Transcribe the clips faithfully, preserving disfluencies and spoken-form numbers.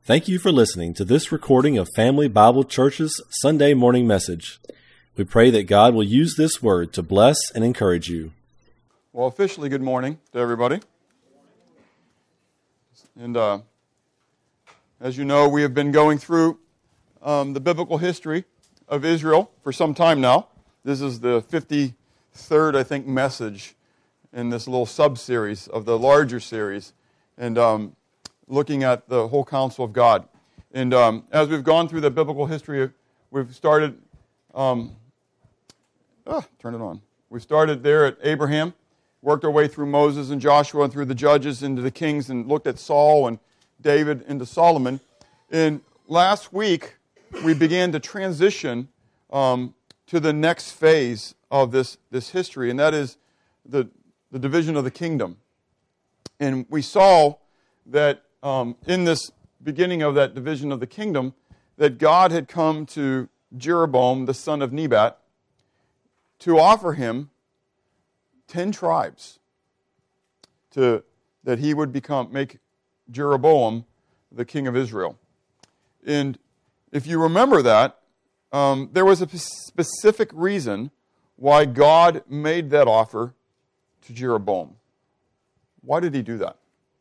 Thank you for listening to this recording of Family Bible Church's Sunday morning message. We pray that God will use this word to bless and encourage you. Well, officially, good morning to everybody. And uh, as you know, we have been going through um, the biblical history of Israel for some time now. This is the fifty-third, I think, message in this little sub-series of the larger series. And um, looking at the whole counsel of God. And um, as we've gone through the biblical history, we've started, um, ah, turn it on. We started there at Abraham, worked our way through Moses and Joshua and through the judges into the kings and looked at Saul and David into Solomon. And last week, we began to transition um, to the next phase of this, this history, and that is the, the division of the kingdom. And we saw that Um, in this beginning of that division of the kingdom, that God had come to Jeroboam, the son of Nebat, to offer him ten tribes, to that he would become make Jeroboam the king of Israel. And if you remember that, um, there was a specific reason why God made that offer to Jeroboam. Why did he do that?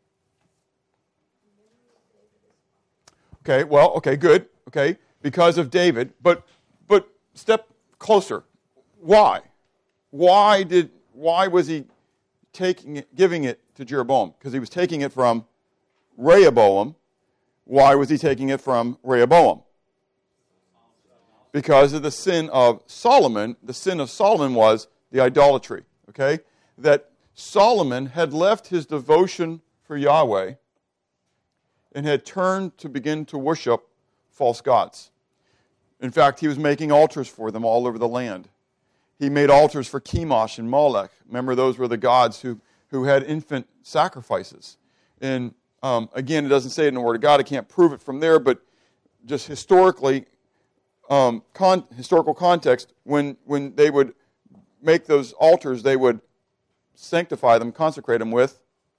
Okay, well, okay, good, okay, because of David, but but step closer. Why? Why did why was he taking it, giving it to Jeroboam? Because he was taking it from Rehoboam. Why was he taking it from Rehoboam? Because of the sin of Solomon. The sin of Solomon was the idolatry, okay? That Solomon had left his devotion for Yahweh and had turned to begin to worship false gods. In fact, he was making altars for them all over the land. He made altars for Chemosh and Molech. Remember, those were the gods who, who had infant sacrifices. And um, again, it doesn't say it in the Word of God. I can't prove it from there, but just historically, um, con- historical context, when, when they would make those altars, they would sanctify them, consecrate them with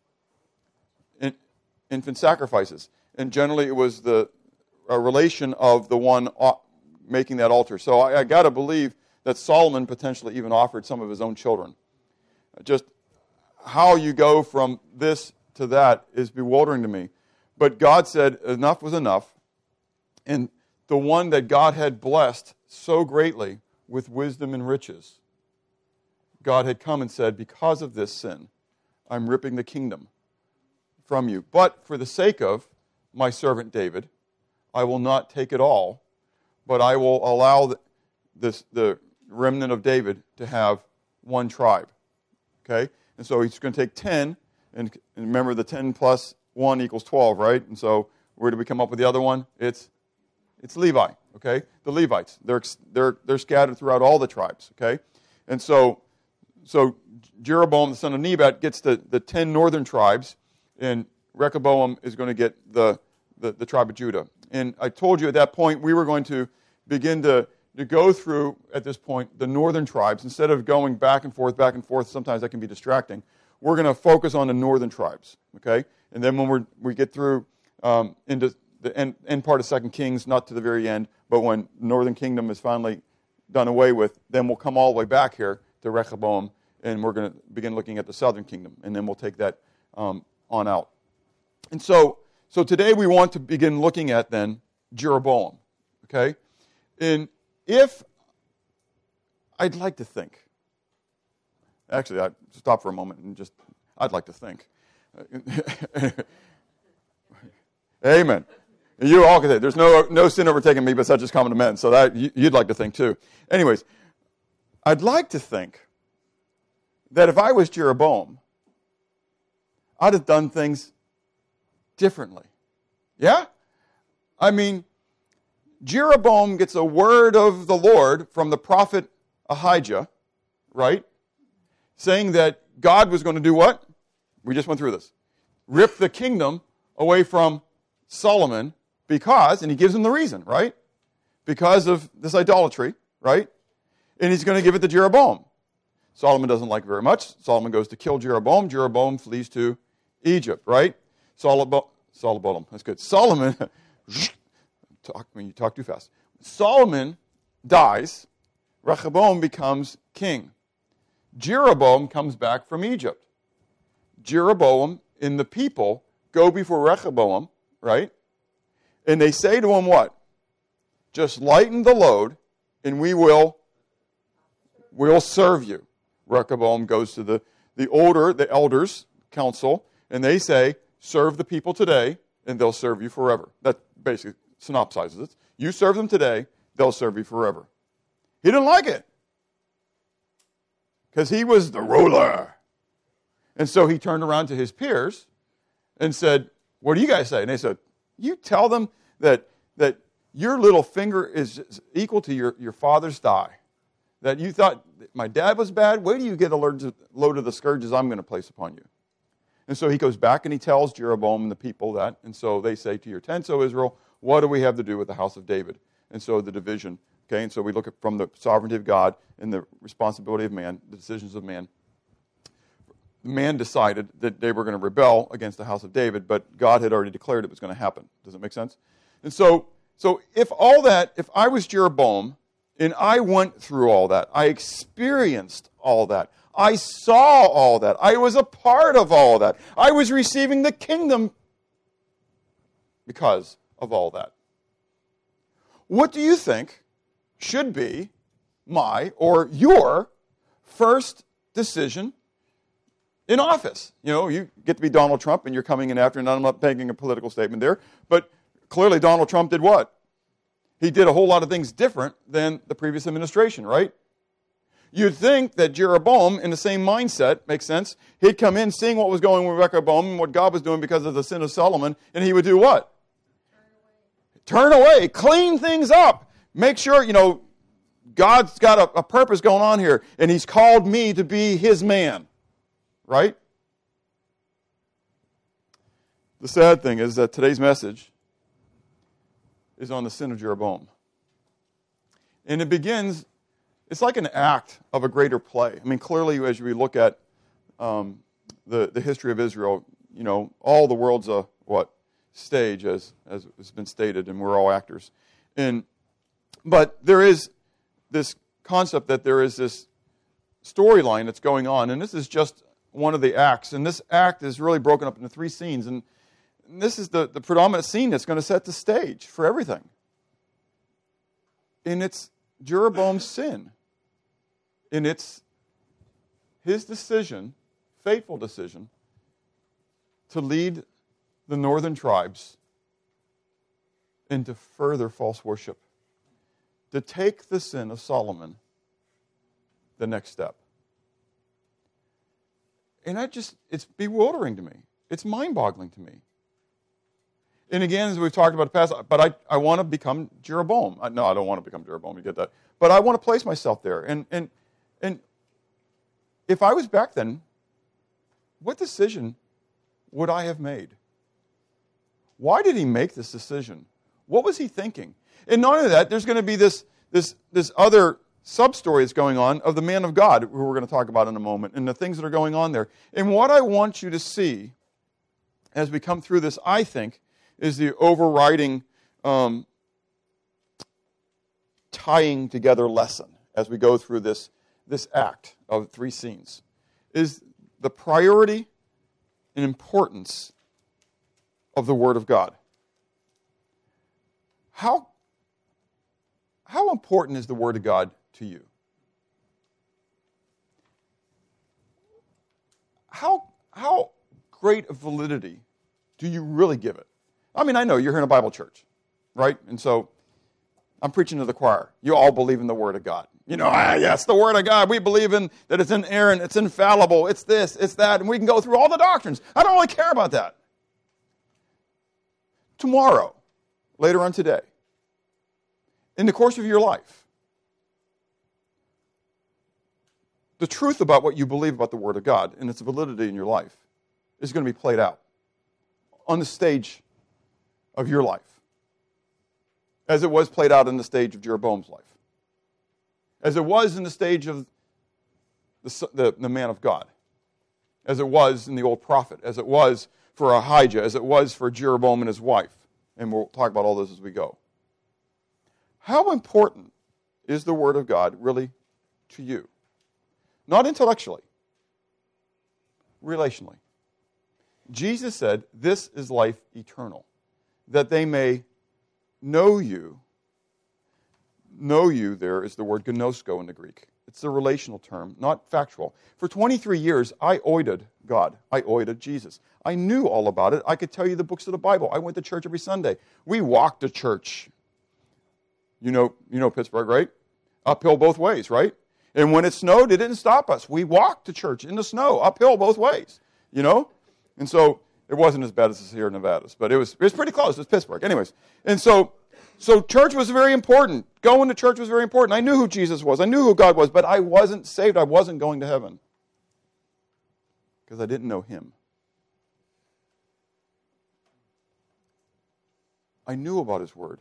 infant sacrifices. And generally it was the a relation of the one making that altar. So I, I got to believe that Solomon potentially even offered some of his own children. Just how you go from this to that is bewildering to me. But God said enough was enough. And the one that God had blessed so greatly with wisdom and riches, God had come and said, because of this sin, I'm ripping the kingdom from you. But for the sake of my servant David, I will not take it all, but I will allow the, this, the remnant of David to have one tribe. Okay? And so he's going to take ten, and, and remember the ten plus one equals twelve, right? And so where do we come up with the other one? It's it's Levi, okay? The Levites. They're they're they're scattered throughout all the tribes, okay? And so so Jeroboam, the son of Nebat, gets the, the ten northern tribes, and Rehoboam is going to get the, the, the tribe of Judah. And I told you at that point we were going to begin to, to go through, at this point, the northern tribes. Instead of going back and forth, back and forth, sometimes that can be distracting. We're going to focus on the northern tribes, okay? And then when we're, we get through um, into the end, end part of Second Kings, not to the very end, but when the northern kingdom is finally done away with, then we'll come all the way back here to Rehoboam, and we're going to begin looking at the southern kingdom. And then we'll take that um, on out. And so, so today we want to begin looking at then Jeroboam, okay? And if, I'd like to think, actually I'd stop for a moment and just, I'd like to think. Amen. You all can say, there's no no sin overtaking me, but such is common to men. So that you'd like to think too. Anyways, I'd like to think that if I was Jeroboam, I'd have done things differently. Yeah? I mean, Jeroboam gets a word of the Lord from the prophet Ahijah, right? Saying that God was going to do what? We just went through this. Rip the kingdom away from Solomon because, and he gives him the reason, right? Because of this idolatry, right? And he's going to give it to Jeroboam. Solomon doesn't like it very much. Solomon goes to kill Jeroboam. Jeroboam flees to Egypt, right? Solomon, Solomon, that's good. Solomon Talk, I mean, you talk too fast. Solomon dies. Rehoboam becomes king. Jeroboam comes back from Egypt. Jeroboam and the people go before Rehoboam, right? And they say to him what? Just lighten the load, and we will we'll serve you. Rehoboam goes to the, the older, the elders' council, and they say, serve the people today, and they'll serve you forever. That basically synopsizes it. You serve them today, they'll serve you forever. He didn't like it, because he was the ruler. And so he turned around to his peers and said, what do you guys say? And they said, you tell them that that your little finger is equal to your, your father's thigh. That you thought my dad was bad? Wait till you get a load of the scourges I'm going to place upon you. And so he goes back and he tells Jeroboam and the people that. And so they say, to your tents, O Israel, what do we have to do with the house of David? And so the division. Okay, and so we look at from the sovereignty of God and the responsibility of man, the decisions of man. Man decided that they were going to rebel against the house of David, but God had already declared it was going to happen. Does that make sense? And so, so if all that, if I was Jeroboam and I went through all that, I experienced all that, I saw all that, I was a part of all that, I was receiving the kingdom because of all that. What do you think should be my or your first decision in office? You know, you get to be Donald Trump and you're coming in after, and I'm not making a political statement there, but clearly Donald Trump did what? He did a whole lot of things different than the previous administration, right? You'd think that Jeroboam, in the same mindset, makes sense, he'd come in seeing what was going on with Rehoboam and what God was doing because of the sin of Solomon, and he would do what? Turn away. Turn away. Clean things up. Make sure, you know, God's got a, a purpose going on here, and he's called me to be his man. Right? The sad thing is that today's message is on the sin of Jeroboam. And it begins, it's like an act of a greater play. I mean, clearly, as we look at um, the, the history of Israel, you know, all the world's a, what, stage, as, as has been stated, and we're all actors. And But there is this concept that there is this storyline that's going on, and this is just one of the acts. And this act is really broken up into three scenes, and this is the, the predominant scene that's going to set the stage for everything. And it's Jeroboam's sin. And it's his decision, fateful decision, to lead the northern tribes into further false worship. To take the sin of Solomon the next step. And I just, it's bewildering to me. It's mind-boggling to me. And again, as we've talked about the past, but I, I want to become Jeroboam. I, no, I don't want to become Jeroboam, you get that. But I want to place myself there. And, and, and if I was back then, what decision would I have made? Why did he make this decision? What was he thinking? And not only that, there's going to be this, this, this other sub-story that's going on of the man of God, who we're going to talk about in a moment, and the things that are going on there. And what I want you to see as we come through this, I think, is the overriding um, tying together lesson as we go through this, this act of three scenes, is the priority and importance of the Word of God. How, how important is the Word of God to you? How, how great a validity do you really give it? I mean, I know you're here in a Bible church, right? And so I'm preaching to the choir. You all believe in the Word of God. You know, ah, yes, the Word of God. We believe in that it's inerrant, it's infallible, it's this, it's that, and we can go through all the doctrines. I don't really care about that. Tomorrow, later on today, in the course of your life, the truth about what you believe about the Word of God and its validity in your life is going to be played out on the stage of your life, as it was played out in the stage of Jeroboam's life, as it was in the stage of the, the, the man of God, as it was in the old prophet, as it was for Ahijah, as it was for Jeroboam and his wife. And we'll talk about all this as we go. How important is the Word of God really to you? Not intellectually, relationally. Jesus said, this is life eternal, that they may know you. Know you there is the word gnosko in the Greek. It's a relational term, not factual. For twenty-three years, I oided God. I oided Jesus. I knew all about it. I could tell you the books of the Bible. I went to church every Sunday. We walked to church. You know, you know Pittsburgh, right? Uphill both ways, right? And when it snowed, it didn't stop us. We walked to church in the snow, uphill both ways, you know? And so it wasn't as bad as here in Nevada, but it was, it was pretty close. It was Pittsburgh. Anyways, and so so church was very important. Going to church was very important. I knew who Jesus was. I knew who God was, but I wasn't saved. I wasn't going to heaven because I didn't know him. I knew about his word.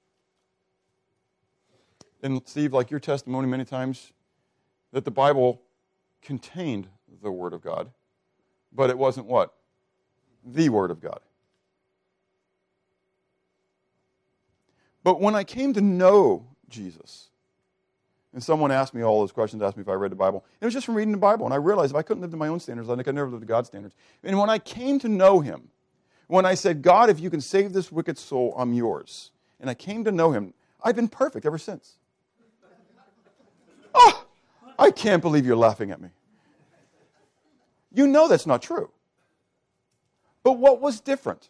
And Steve, like your testimony many times, that the Bible contained the Word of God, but it wasn't what? The Word of God. But when I came to know Jesus, and someone asked me all those questions, asked me if I read the Bible, and it was just from reading the Bible, and I realized if I couldn't live to my own standards, I could never live to God's standards. And when I came to know him, when I said, God, if you can save this wicked soul, I'm yours. And I came to know him, I've been perfect ever since. Oh, I can't believe you're laughing at me. You know that's not true. But what was different?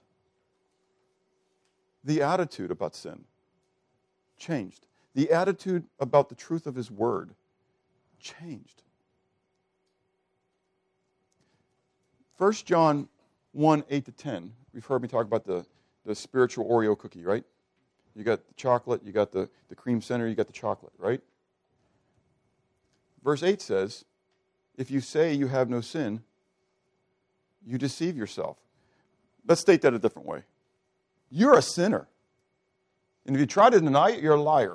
The attitude about sin changed. The attitude about the truth of his word changed. First John one, eight to ten. We've heard me talk about the, the spiritual Oreo cookie, right? You got the chocolate, you got the, the cream center, you got the chocolate, right? Verse eight says, if you say you have no sin, you deceive yourself. Let's state that a different way. You're a sinner. And if you try to deny it, you're a liar.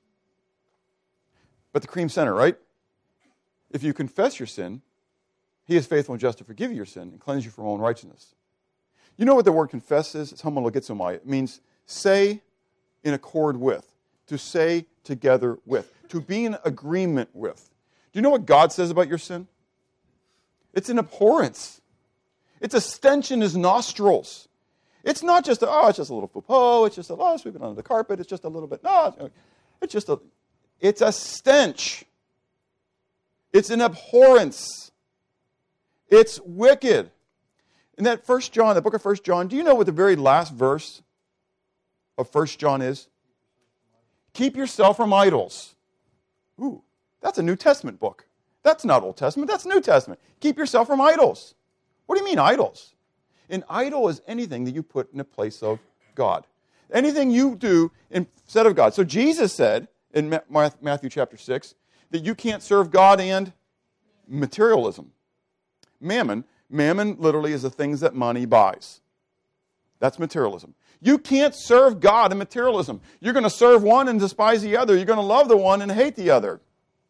But the cream center, right? If you confess your sin, he is faithful and just to forgive you your sin and cleanse you from all unrighteousness. You know what the word confess is? It's homologizomai. It means say in accord with, to say together with, to be in agreement with. Do you know what God says about your sin? It's an abhorrence. It's a stench in his nostrils. It's not just, a, oh, it's just a little poo-poo. It's just a, oh, sweep it under the carpet. It's just a little bit, no. It's just a, it's a stench. It's an abhorrence. It's wicked. In that First John, the book of First John, do you know what the very last verse of First John is? Keep yourself from idols. Ooh, that's a New Testament book. That's not Old Testament, that's New Testament. Keep yourself from idols. What do you mean idols? An idol is anything that you put in a place of God. Anything you do instead of God. So Jesus said in Matthew chapter six that you can't serve God and materialism. Mammon, mammon literally is the things that money buys. That's materialism. You can't serve God in materialism. You're going to serve one and despise the other. You're going to love the one and hate the other.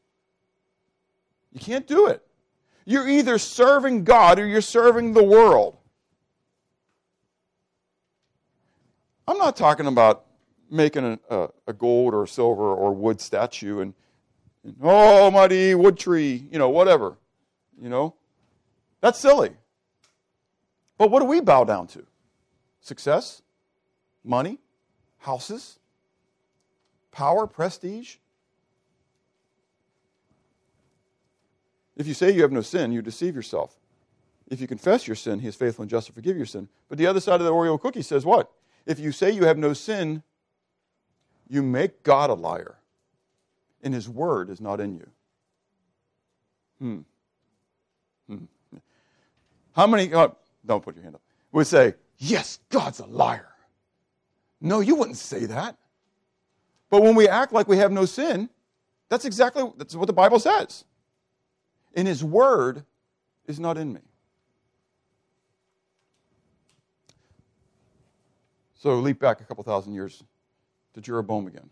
You can't do it. You're either serving God or you're serving the world. I'm not talking about making a, a, a gold or a silver or wood statue and, and, oh, mighty wood tree, you know, whatever. You know, that's silly. But what do we bow down to? Success? Money? Houses? Power? Prestige? If you say you have no sin, you deceive yourself. If you confess your sin, he is faithful and just to forgive your sin. But the other side of the Oreo cookie says what? If you say you have no sin, you make God a liar, and his word is not in you. Hmm. Hmm. How many, oh, don't put your hand up, would say, yes, God's a liar? No, you wouldn't say that. But when we act like we have no sin, that's exactly that's what the Bible says. And his word is not in me. So leap back a couple thousand years to Jeroboam again.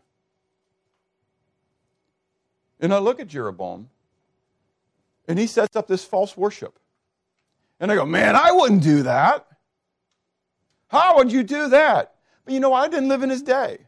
And I look at Jeroboam, and he sets up this false worship. And I go, man, I wouldn't do that. How would you do that? But you know, I didn't live in his day.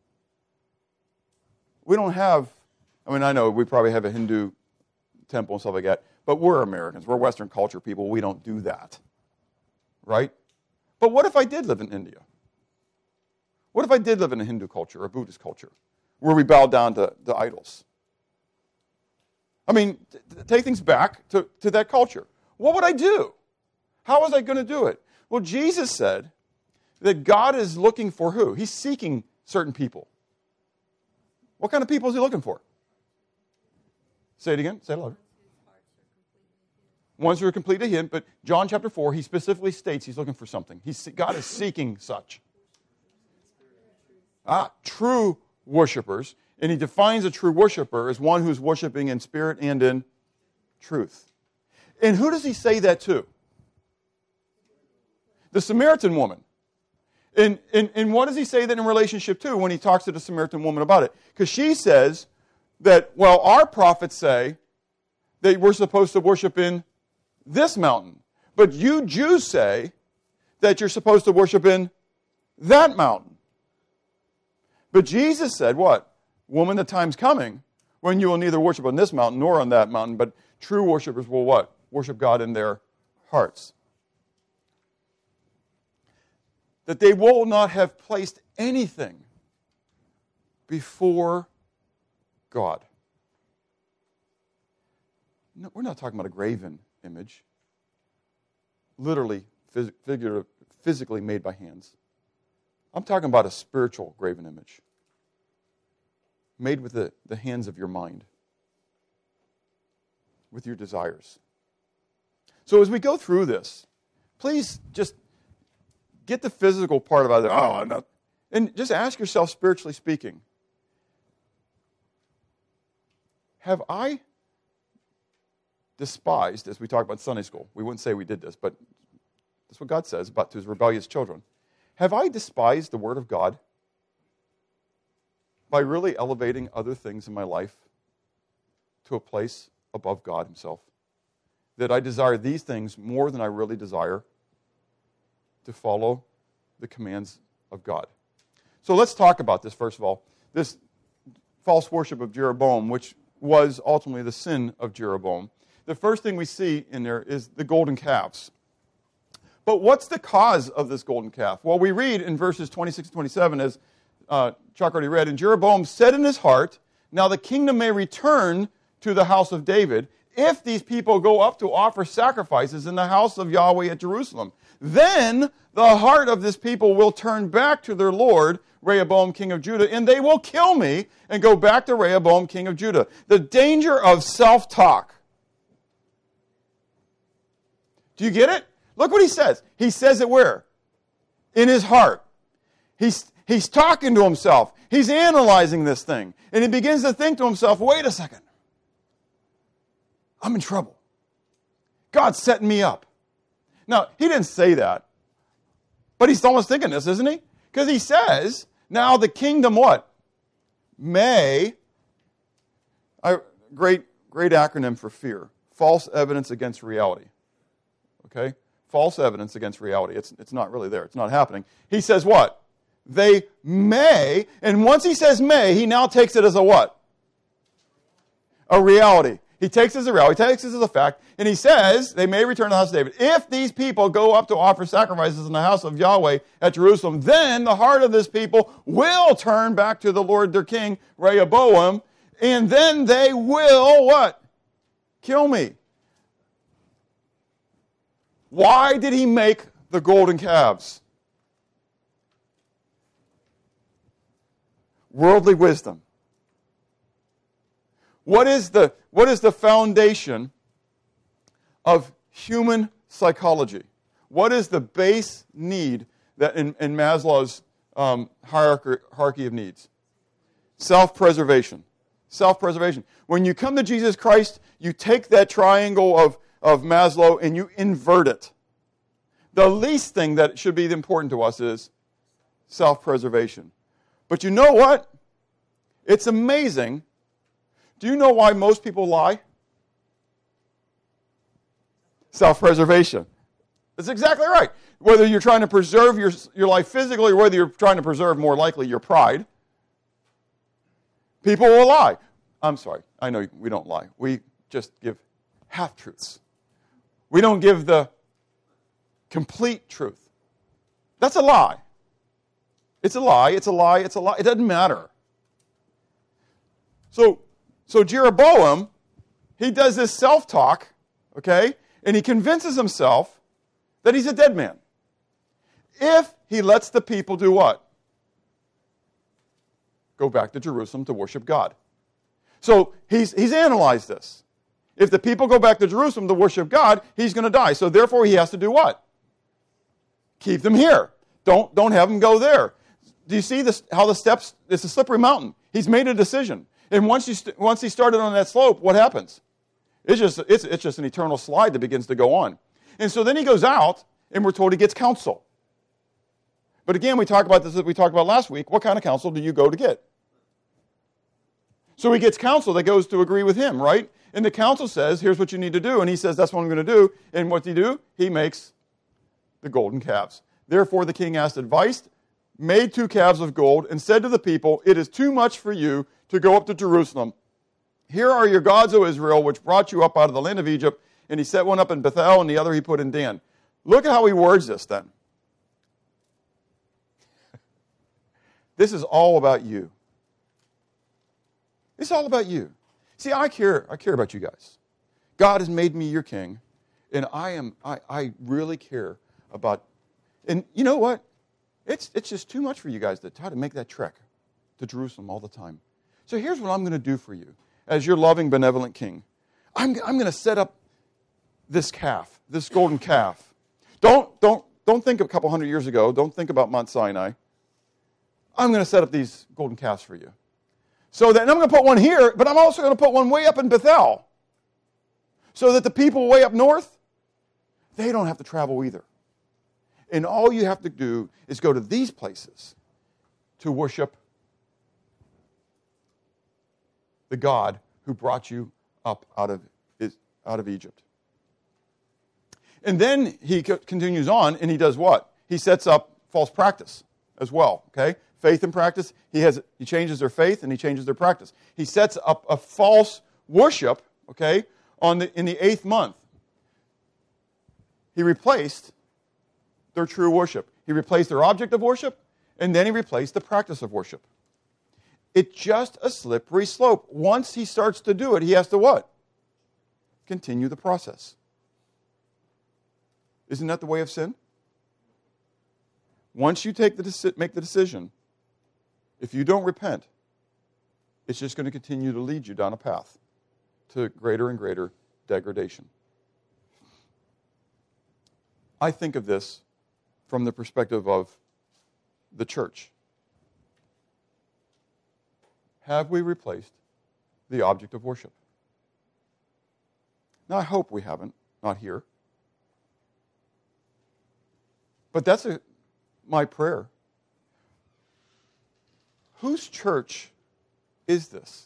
We don't have, I mean, I know we probably have a Hindu temple and stuff like that, but we're Americans. We're Western culture people. We don't do that. Right? But what if I did live in India? What if I did live in a Hindu culture or a Buddhist culture where we bow down to, to idols? I mean, t- take things back to, to that culture. What would I do? How was I going to do it? Well, Jesus said that God is looking for who? He's seeking certain people. What kind of people is he looking for? Say it again. Say it louder. Ones who are completely hid, but John chapter four, he specifically states he's looking for something. He's, God is seeking such. Ah, true worshipers. And he defines a true worshiper as one who's worshiping in spirit and in truth. And who does he say that to? The Samaritan woman. And, and, and what does he say that in relationship to when he talks to the Samaritan woman about it? Because she says that, well, our prophets say that we're supposed to worship in this mountain. But you Jews say that you're supposed to worship in that mountain. But Jesus said, what? Woman, the time's coming when you will neither worship on this mountain nor on that mountain, but true worshipers will what? Worship God in their hearts. That they will not have placed anything before God. No, we're not talking about a graven image, literally, phys- figurative, physically made by hands. I'm talking about a spiritual graven image, made with the, the hands of your mind, with your desires. So as we go through this, please just get the physical part about it. Oh, I'm not. And just ask yourself, spiritually speaking, have I despised, as we talk about Sunday school, we wouldn't say we did this, but that's what God says about to his rebellious children. Have I despised the Word of God by really elevating other things in my life to a place above God himself? That I desire these things more than I really desire to follow the commands of God. So let's talk about this, first of all. This false worship of Jeroboam, which was ultimately the sin of Jeroboam. The first thing we see in there is the golden calves. But what's the cause of this golden calf? Well, we read in verses twenty-six and twenty-seven, as uh, Chuck already read, and Jeroboam said in his heart, now the kingdom may return to the house of David if these people go up to offer sacrifices in the house of Yahweh at Jerusalem. Then the heart of this people will turn back to their Lord, Rehoboam, king of Judah, and they will kill me and go back to Rehoboam, king of Judah. The danger of self-talk. Do you get it? Look what he says. He says it where? In his heart. He's, he's talking to himself. He's analyzing this thing. And he begins to think to himself, wait a second. I'm in trouble. God's setting me up. Now, he didn't say that. But he's almost thinking this, isn't he? Because he says, now the kingdom what? May. I, great, great acronym for fear. False evidence against reality. Okay? False evidence against reality. It's, it's not really there. It's not happening. He says what? They may. And once he says may, he now takes it as a what? A reality. He takes it as a reality. He takes it as a fact. And he says, they may return to the house of David. If these people go up to offer sacrifices in the house of Yahweh at Jerusalem, then the heart of this people will turn back to the Lord their king, Rehoboam. And then they will what? Kill me. Why did he make the golden calves? Worldly wisdom. What is the, what is the foundation of human psychology? What is the base need that in, in Maslow's um, hierarchy, hierarchy of needs? Self-preservation. Self-preservation. When you come to Jesus Christ, you take that triangle of of Maslow and you invert it. The least thing that should be important to us is self-preservation. But you know what? It's amazing. Do you know why most people lie? Self-preservation. That's exactly right. Whether you're trying to preserve your, your life physically or whether you're trying to preserve, more likely, your pride, people will lie. I'm sorry. I know we don't lie. We just give half-truths. We don't give the complete truth. That's a lie. It's a lie. It's a lie. It's a lie. It doesn't matter. So, so Jeroboam, he does this self-talk, okay, and he convinces himself that he's a dead man. If he lets the people do what? Go back to Jerusalem to worship God. So he's, he's analyzed this. If the people go back to Jerusalem to worship God, he's going to die. So therefore he has to do what? Keep them here. Don't, don't have them go there. Do you see this, how the steps, it's a slippery mountain. He's made a decision. And once, you st- once he started on that slope, what happens? It's just, it's, it's just an eternal slide that begins to go on. And so then he goes out, and we're told he gets counsel. But again, we talked about this that we talked about last week. What kind of counsel do you go to get? So he gets counsel that goes to agree with him, right? And the counsel says, here's what you need to do. And he says, that's what I'm going to do. And what does he do? He makes the golden calves. Therefore the king asked advice, made two calves of gold, and said to the people, it is too much for you to go up to Jerusalem. Here are your gods, O Israel, which brought you up out of the land of Egypt. And he set one up in Bethel, and the other he put in Dan. Look at how he words this then. This is all about you. It's all about you. See, I care, I care about you guys. God has made me your king, and I am I, I really care about, and you know what? It's it's just too much for you guys to try to make that trek to Jerusalem all the time. So here's what I'm going to do for you as your loving, benevolent king. I'm I'm going to set up this calf, this golden calf. Don't, don't, don't think a couple hundred years ago. Don't think about Mount Sinai. I'm going to set up these golden calves for you. So that, and I'm going to put one here, but I'm also going to put one way up in Bethel. So that the people way up north, they don't have to travel either. And all you have to do is go to these places to worship the God who brought you up out of, out of Egypt. And then he continues on, and he does what? He sets up false practice as well, okay? Faith and practice. He has he changes their faith, and he changes their practice. He sets up a false worship, okay, on the, in the eighth month. He replaced their true worship. He replaced their object of worship, and then he replaced the practice of worship. It's just a slippery slope. Once he starts to do it, he has to what? Continue the process. Isn't that the way of sin? Once you take the deci- make the decision, if you don't repent, it's just going to continue to lead you down a path to greater and greater degradation. I think of this from the perspective of the church. Have we replaced the object of worship? Now, I hope we haven't, not here. But that's a, my prayer. Whose church is this?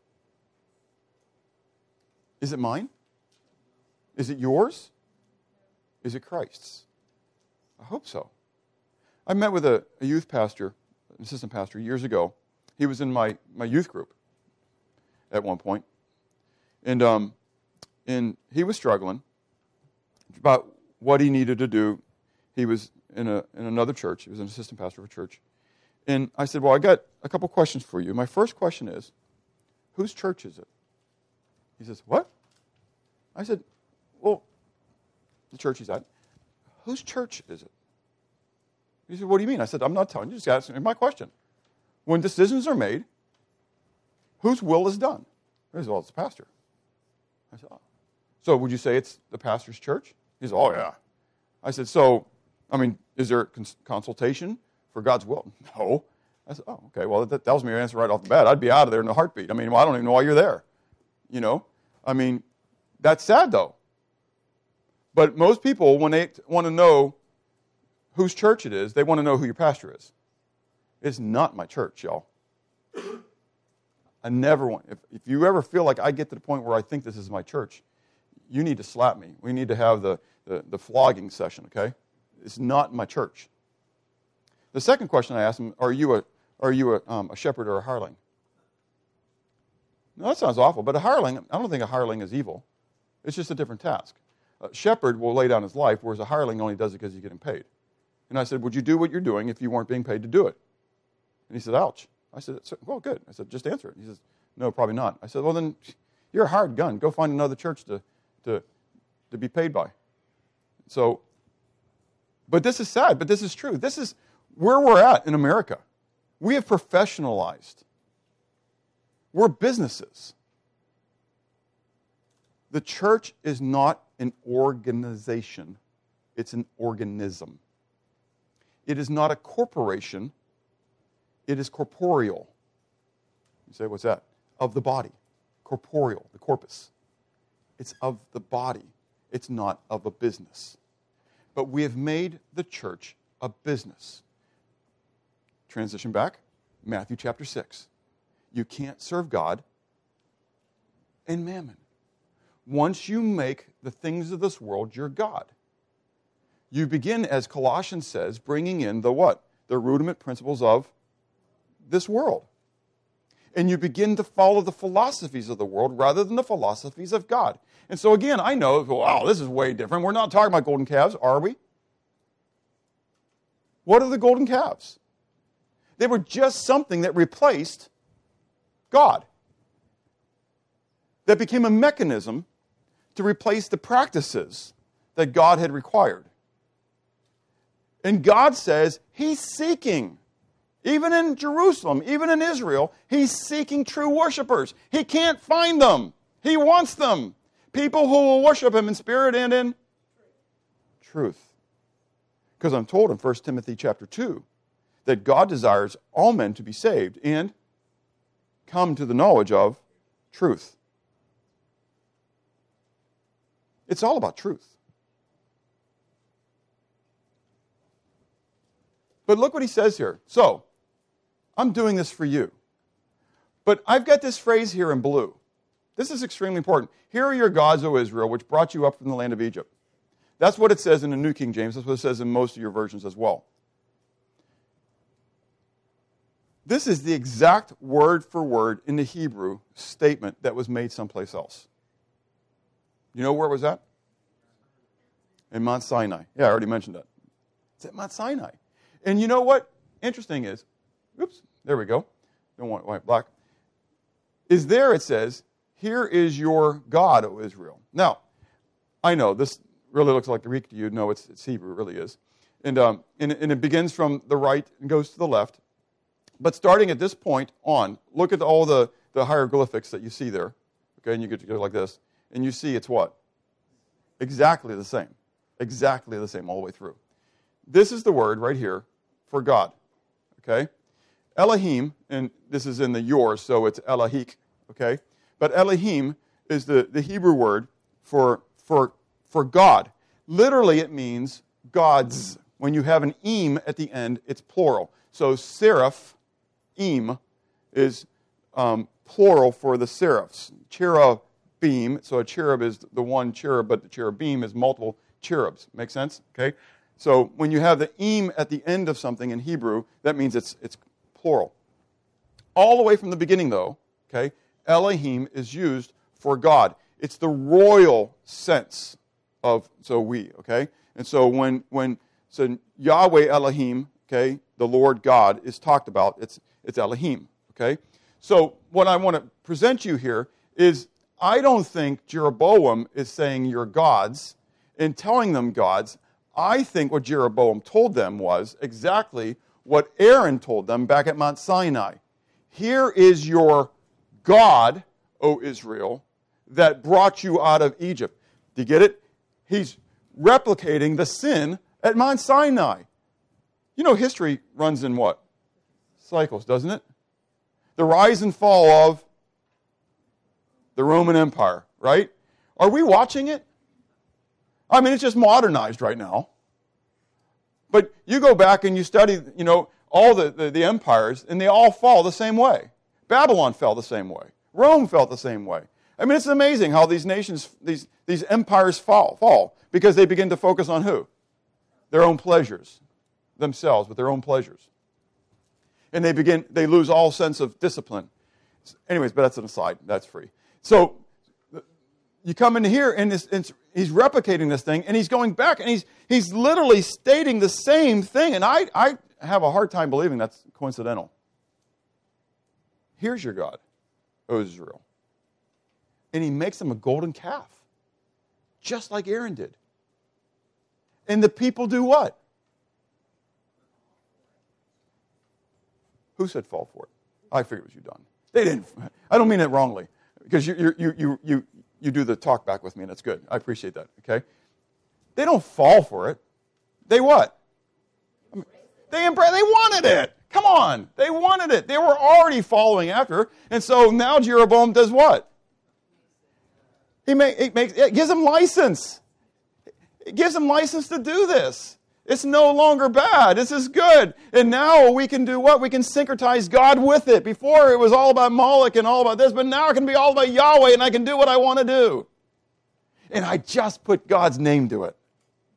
Is it mine? Is it yours? Is it Christ's? I hope so. I met with a, a youth pastor, an assistant pastor, years ago. He was in my, my youth group at one point. And, um, and he was struggling about what he needed to do. He was in a in another church. He was an assistant pastor of a church. And I said, well, I got a couple questions for you. My first question is, whose church is it? He says, what? I said, well, the church he's at. Whose church is it? He said, what do you mean? I said, I'm not telling you. Just asking my question. When decisions are made, whose will is done? He said, well, it's the pastor. I said, oh. So would you say it's the pastor's church? He said, oh, yeah. I said, so, I mean, is there cons- consultation for God's will? No. I said, oh, okay, well, that tells me your answer right off the bat. I'd be out of there in a heartbeat. I mean, well, I don't even know why you're there. You know? I mean, that's sad, though. But most people, when they want to know whose church it is, they want to know who your pastor is. It's not my church, y'all. I never want, if, if you ever feel like I get to the point where I think this is my church, you need to slap me. We need to have the, the, the flogging session, okay? It's not my church. The second question I asked him, are you a, are you a, um, a shepherd or a hireling? Now, that sounds awful, but a hireling, I don't think a hireling is evil. It's just a different task. A shepherd will lay down his life, whereas a hireling only does it because he's getting paid. And I said, would you do what you're doing if you weren't being paid to do it? And he said, ouch. I said, well, good. I said, just answer it. He says, no, probably not. I said, well, then you're a hired gun. Go find another church to, to, to be paid by. So, but this is sad, but this is true. This is where we're at in America. We have professionalized. We're businesses. The church is not an organization. It's an organism. It is not a corporation. It is corporeal. You say, what's that? Of the body. Corporeal, the corpus. It's of the body. It's not of a business. But we have made the church a business. Transition back, Matthew chapter six. You can't serve God and mammon. Once you make the things of this world your God, you begin, as Colossians says, bringing in the what? The rudiment principles of this world. And you begin to follow the philosophies of the world rather than the philosophies of God. And so again, I know, wow, this is way different. We're not talking about golden calves, are we? What are the golden calves? They were just something that replaced God. That became a mechanism to replace the practices that God had required. And God says He's seeking, even in Jerusalem, even in Israel, He's seeking true worshipers. He can't find them. He wants them. People who will worship Him in spirit and in truth. Because I'm told in First Timothy chapter two that God desires all men to be saved and come to the knowledge of truth. It's all about truth. But look what he says here. So, I'm doing this for you. But I've got this phrase here in blue. This is extremely important. Here are your gods, O Israel, which brought you up from the land of Egypt. That's what it says in the New King James. That's what it says in most of your versions as well. This is the exact word for word in the Hebrew statement that was made someplace else. You know where it was at? In Mount Sinai. Yeah, I already mentioned that. It's at Mount Sinai. And you know what interesting is, oops, there we go. Don't want white, black. Is there it says, here is your God, O Israel. Now, I know this really looks like Greek to you. No, it's, it's Hebrew, it really is. And, um, and, and it begins from the right and goes to the left. But starting at this point on, look at all the, the hieroglyphics that you see there. Okay, and you get to go like this. And you see it's what? Exactly the same. Exactly the same all the way through. This is the word right here for God. Okay? Elohim, and this is in the yours, so it's Elahik. Okay? But Elohim is the, the Hebrew word for, for, for God. Literally it means gods. When you have an im at the end, it's plural. So seraph, im, is um, plural for the seraphs. Cherubim, so a cherub is the one cherub, but the cherubim is multiple cherubs. Make sense? Okay? So when you have the im at the end of something in Hebrew, that means it's it's plural. All the way from the beginning, though, okay, Elohim is used for God. It's the royal sense of, so we, okay? And so when, when so Yahweh Elohim, okay, the Lord God is talked about, it's, it's Elohim, okay? So what I want to present you here is I don't think Jeroboam is saying you're gods and telling them gods. I think what Jeroboam told them was exactly what Aaron told them back at Mount Sinai. Here is your God, O Israel, that brought you out of Egypt. Do you get it? He's replicating the sin at Mount Sinai. You know, history runs in what? Cycles, doesn't it? The rise and fall of the Roman Empire, right? Are we watching it? I mean, it's just modernized right now. But you go back and you study, you know, all the, the, the empires, and they all fall the same way. Babylon fell the same way. Rome fell the same way. I mean, it's amazing how these nations, these, these empires fall, fall because they begin to focus on who? Their own pleasures, themselves, with their own pleasures. And they begin, they lose all sense of discipline. Anyways, but that's an aside. That's free. So you come in here, and, this, and he's replicating this thing, and he's going back, and he's he's literally stating the same thing. And I, I have a hard time believing that's coincidental. Here's your God, O Israel. And he makes them a golden calf, just like Aaron did. And the people do what? Who said fall for it? I figured it was you, Don. They didn't. I don't mean it wrongly, because you you you you you do the talk back with me, and that's good. I appreciate that. Okay. They don't fall for it. They what? I mean, they embrace. They wanted it. Come on, they wanted it. They were already following after, and so now Jeroboam does what? He make, it makes it gives him license. It gives him license to do this. It's no longer bad. This is good. And now we can do what? We can syncretize God with it. Before it was all about Moloch and all about this, but now it can be all about Yahweh, and I can do what I want to do. And I just put God's name to it.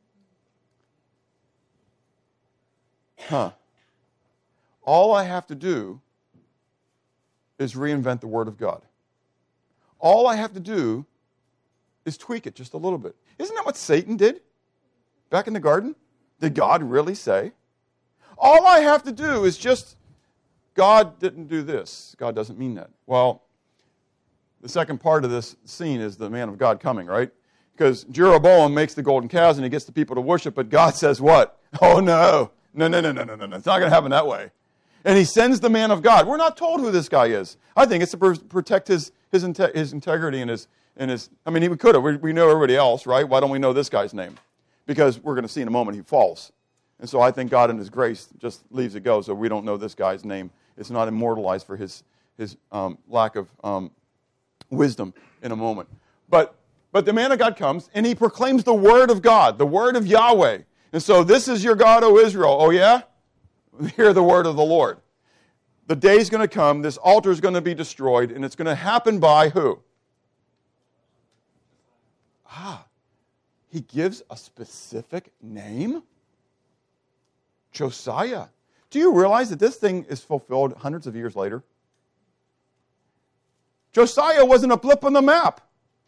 Huh. All I have to do is reinvent the Word of God. All I have to do is tweak it just a little bit. Isn't that what Satan did back in the garden? Did God really say? All I have to do is just, God didn't do this. God doesn't mean that. Well, the second part of this scene is the man of God coming, right? Because Jeroboam makes the golden calves and he gets the people to worship, but God says what? Oh, no. No, no, no, no, no, no, no. It's not going to happen that way. And he sends the man of God. We're not told who this guy is. I think it's to protect his his, inte- his integrity and his, and his, I mean, he could have. We, we know everybody else, right? Why don't we know this guy's name? Because we're going to see in a moment he falls. And so I think God in his grace just leaves it go so we don't know this guy's name. It's not immortalized for his his um, lack of um, wisdom in a moment. But but the man of God comes and he proclaims the word of God, the word of Yahweh. And so this is your God, O Israel. Oh yeah? Hear the word of the Lord. The day's going to come, this altar is going to be destroyed, and it's going to happen by who? Ah. He gives a specific name? Josiah. Do you realize that this thing is fulfilled hundreds of years later? Josiah wasn't a blip on the map.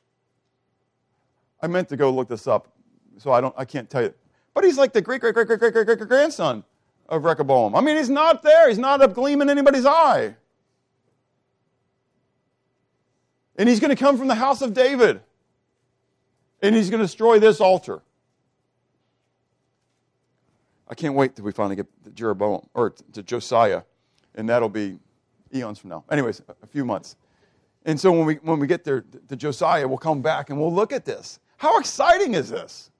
I meant to go look this up, so I don't. I can't tell you. But he's like the great, great, great, great, great, great, great grandson of Rehoboam. I mean, he's not there. He's not a gleam in anybody's eye. And he's going to come from the house of David. And he's going to destroy this altar. I can't wait till we finally get to Jeroboam, or to Josiah, and that'll be eons from now. Anyways, a few months. And so when we when we get there to Josiah, we'll come back and we'll look at this. How exciting is this?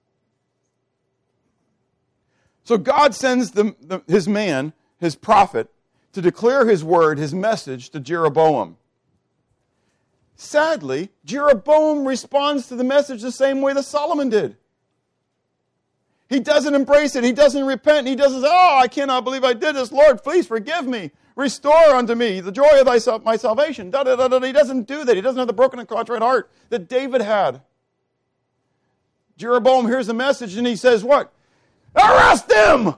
So God sends the, the, his man, his prophet, to declare his word, his message to Jeroboam. Sadly, Jeroboam responds to the message the same way that Solomon did. He doesn't embrace it. He doesn't repent. He doesn't say, oh, I cannot believe I did this. Lord, please forgive me. Restore unto me the joy of thy, my salvation. Da, da, da, da. He doesn't do that. He doesn't have the broken and contrite heart that David had. Jeroboam hears the message and he says what? Arrest him!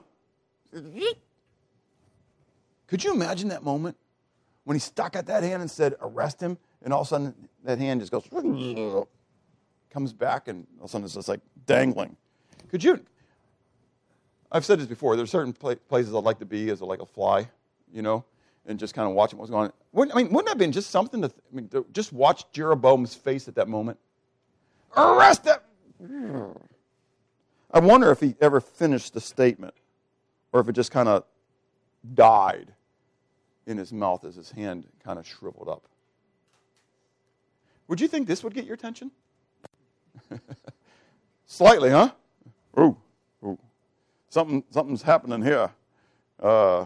Could you imagine that moment when he stuck out that hand and said, arrest him? And all of a sudden, that hand just goes, comes back, and all of a sudden it's just like dangling. Could you, I've said this before, there's certain places I'd like to be as a, like a fly, you know, and just kind of watching what's going on. Wouldn't, I mean, wouldn't that have been just something to, I mean, to just watch Jeroboam's face at that moment? Arrest him! I wonder if he ever finished the statement, or if it just kind of died in his mouth as his hand kind of shriveled up. Would you think this would get your attention? Slightly, huh? Ooh, ooh. Something, something's happening here. Uh,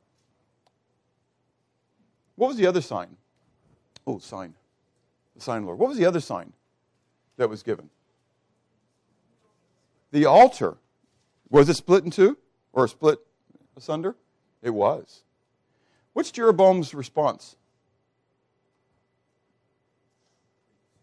what was the other sign? Oh, sign. The sign of the Lord. What was the other sign that was given? The altar. Was it split in two? Or split asunder? It was. What's Jeroboam's response?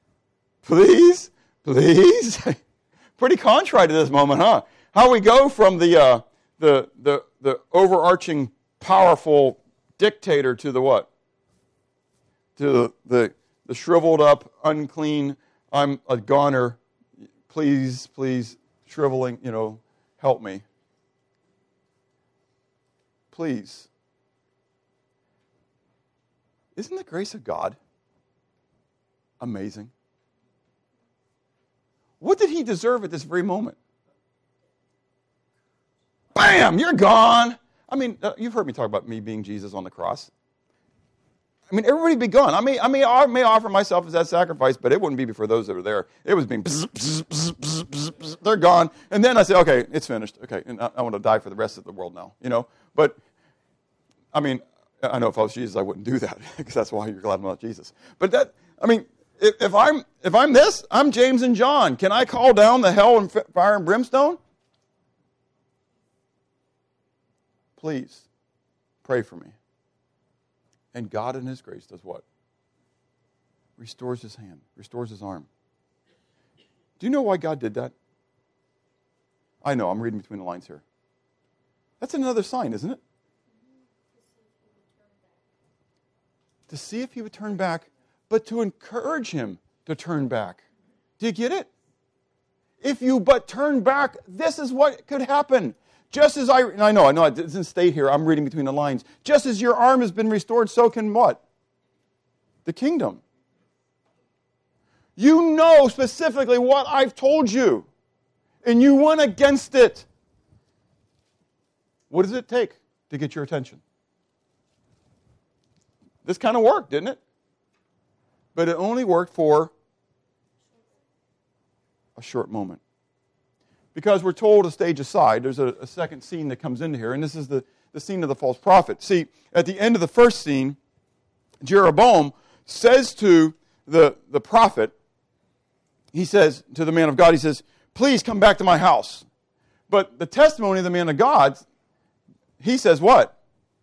Please, please. Pretty contrite at this moment, huh? How we go from the uh, the the the overarching, powerful dictator to the what? To the the, the shriveled up, unclean. I'm a goner. Please, please, shriveling. You know, help me. Please. Isn't the grace of God amazing? What did he deserve at this very moment? Bam! You're gone. I mean, uh, you've heard me talk about me being Jesus on the cross. I mean, everybody be gone. I mean, I mean, I may offer myself as that sacrifice, but it wouldn't be for those that are there. It was being, bzz, bzz, bzz, bzz, bzz, bzz. They're gone. And then I say, okay, it's finished. Okay, and I, I want to die for the rest of the world now, you know. But, I mean, I know if I was Jesus, I wouldn't do that, because that's why you're glad I'm not Jesus. But that, I mean, if, if I'm if I'm this, I'm James and John. Can I call down the hell and fire and brimstone? Please, pray for me. And God in his grace does what? Restores his hand, restores his arm. Do you know why God did that? I know, I'm reading between the lines here. That's another sign, isn't it? To see if he would turn back, but to encourage him to turn back. Do you get it? If you but turn back, this is what could happen. Just as I, and I know, I know it doesn't state here, I'm reading between the lines. Just as your arm has been restored, so can what? The kingdom. You know specifically what I've told you, and you went against it. What does it take to get your attention? This kind of worked, didn't it? But it only worked for a short moment. Because we're told to stage aside, there's a, a second scene that comes into here, and this is the, the scene of the false prophet. See, at the end of the first scene, Jeroboam says to the, the prophet, he says to the man of God, he says, please come back to my house. But the testimony of the man of God, he says what?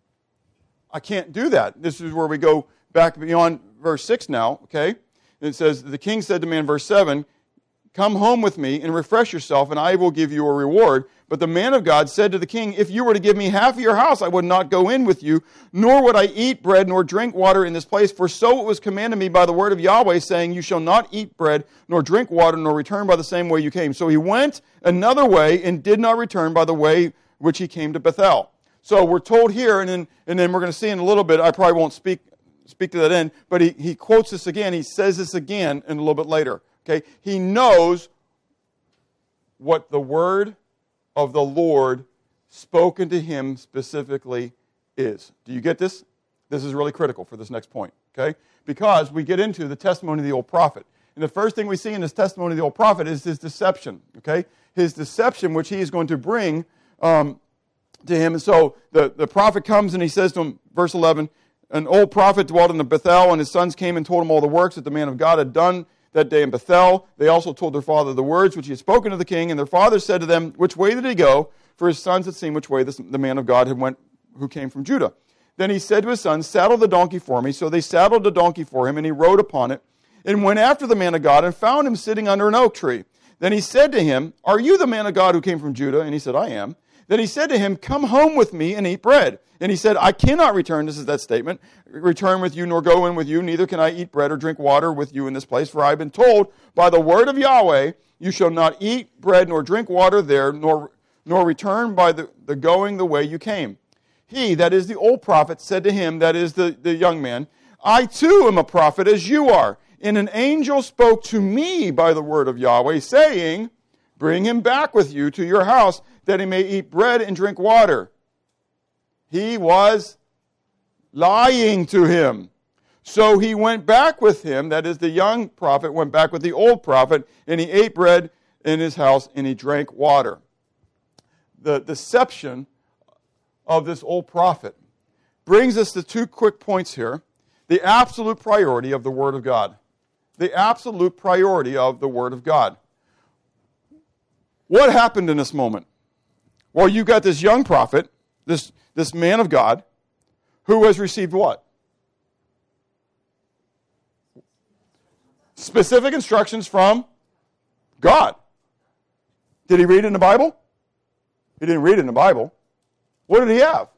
I can't do that. This is where we go back beyond verse six now, okay? And it says, the king said to man, verse seven, come home with me and refresh yourself, and I will give you a reward. But the man of God said to the king, if you were to give me half of your house, I would not go in with you, nor would I eat bread nor drink water in this place. For so it was commanded me by the word of Yahweh, saying, you shall not eat bread nor drink water, nor return by the same way you came. So he went another way and did not return by the way which he came to Bethel. So we're told here, and then, and then we're going to see in a little bit, I probably won't speak speak to that end, but he, he quotes this again. He says this again in a little bit later. Okay, he knows what the word of the Lord spoken to him specifically is. Do you get this? This is really critical for this next point, okay? Because we get into the testimony of the old prophet. And the first thing we see in this testimony of the old prophet is his deception, okay? His deception, which he is going to bring um, to him. And so the, the prophet comes and he says to him, verse eleven, an old prophet dwelt in the Bethel, and his sons came and told him all the works that the man of God had done that day in Bethel. They also told their father the words which he had spoken to the king, and their father said to them, which way did he go? For his sons had seen which way this, the man of God had went, who came from Judah. Then he said to his sons, saddle the donkey for me. So they saddled the donkey for him, and he rode upon it, and went after the man of God, and found him sitting under an oak tree. Then he said to him, are you the man of God who came from Judah? And he said, I am. Then he said to him, come home with me and eat bread. And he said, I cannot return, this is that statement, return with you nor go in with you, neither can I eat bread or drink water with you in this place, for I have been told by the word of Yahweh, you shall not eat bread nor drink water there, nor, nor return by the, the going the way you came. He, that is the old prophet, said to him, that is the, the young man, I too am a prophet as you are. And an angel spoke to me by the word of Yahweh, saying, bring him back with you to your house, that he may eat bread and drink water. He was lying to him. So he went back with him, that is the young prophet, went back with the old prophet, and he ate bread in his house, and he drank water. The deception of this old prophet brings us to two quick points here. The absolute priority of the Word of God. The absolute priority of the Word of God. What happened in this moment? Well, you got this young prophet, this, this man of God, who has received what? Specific instructions from God. Did he read it in the Bible? He didn't read it in the Bible. What did he have?